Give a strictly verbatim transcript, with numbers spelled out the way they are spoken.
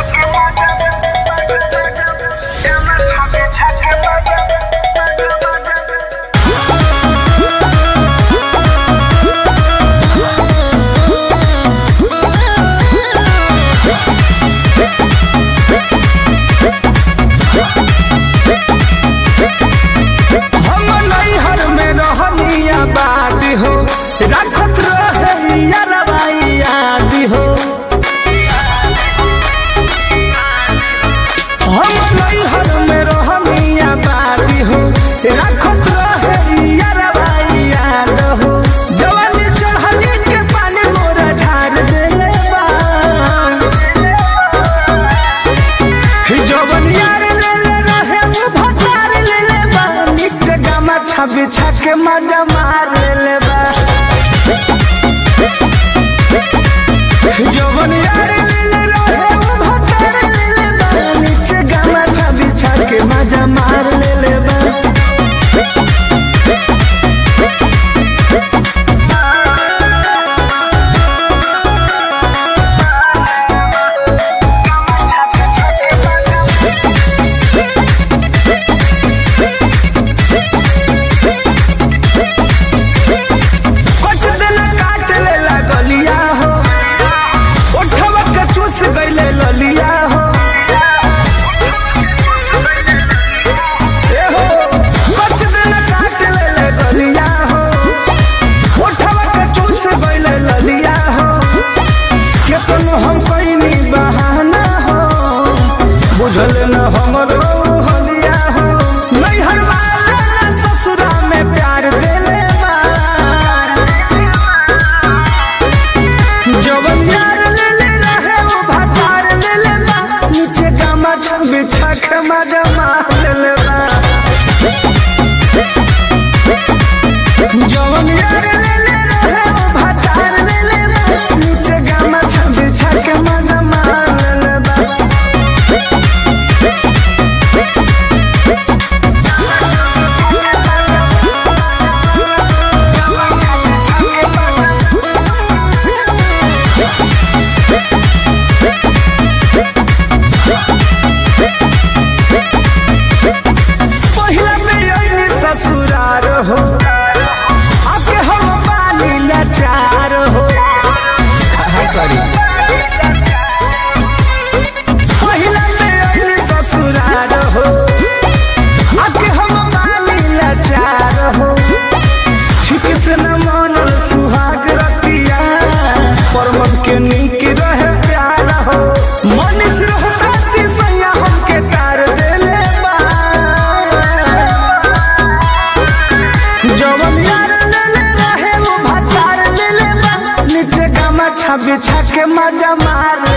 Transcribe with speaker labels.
Speaker 1: रखत रहे यारवा याद हो हम नैहर में रहनिया बादी हो रखत रहे यारवा याद हो जवानी चढ़ली के पानी मोरा झाड़ देले बा जवन यार लेले रहे वो भतार लेले बा नीचे गामा छबी छके मजा मार लेले बा जवन यार लेले रहे वो भतार लेले बा नीचे गामा छबी छके मजा मार लेले बा बुझल न हमरो हलिया हो नैहर वाला ससुरा में प्यार देले बा जवन यार लेले रहे वो भतार लेले बा नीचे गामा छबी छके मजा मार लेले बा जवन यार लेले रहे वो भतार लेले बा नीचे गामा छबी छके मजा मार लेले बा ससुरार हो आके हम पानी लाचार हो करी पहिला में आइली ससुरार हो आके हम पानी लाचार हो ठीक से न मानल सुहाग रतिया परमत के नीक रहे प्यार हो मनीष रहता सी सैया हमके तार देले बा जवन यार लेले रहे वो भतार लेले बा नीचे गामा छबी छके मजा मार